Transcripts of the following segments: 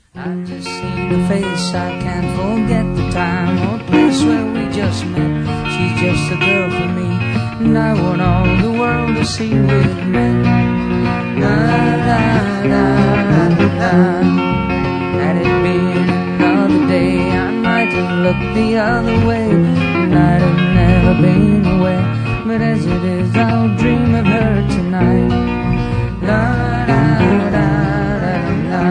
I've just seen her face, I can't forget the time or place where we just met. She's just a girl for me, and I want all the world to see we've met. La la la la la. Had it been another day, I might have looked the other way, and I'd have never been away. But as it is, I'll dream of her tonight. La la la la la.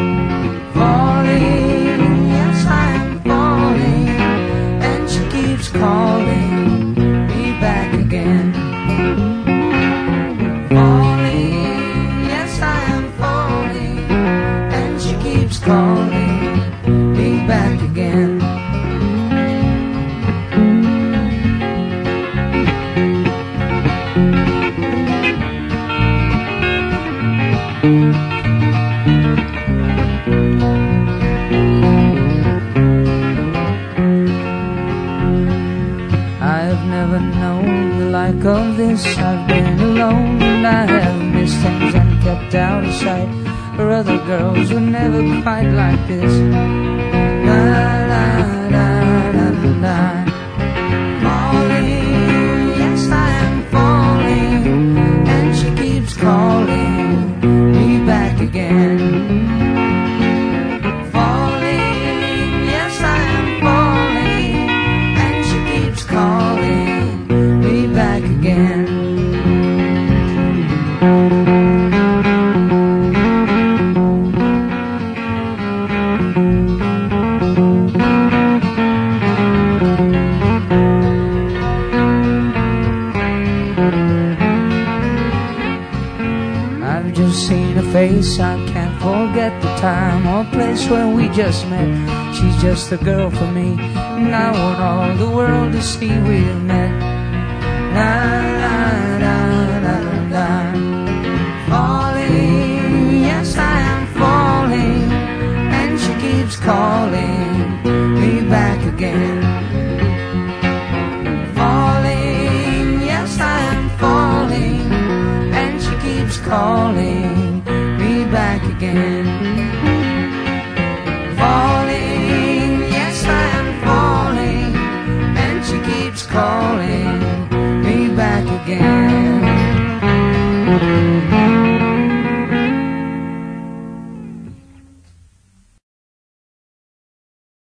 Falling, yes I am falling, and she keeps calling me back again. Falling, yes I am falling, and she keeps calling me back again. I've never known the like of this. I've been alone and I have missed things and kept out of sight. For other girls were never quite like this. La la la la la. Falling, yes I am falling, and she keeps calling me back again. Calling me back again. I've just seen her face, I can't forget the time or place where we just met. She's just a girl for me, and I want all the world to see we've met. La la la la la. Falling, yes I am falling, and she keeps calling me back again. Falling, yes I am falling, and she keeps calling me back again. Falling, yes I am falling, and she keeps calling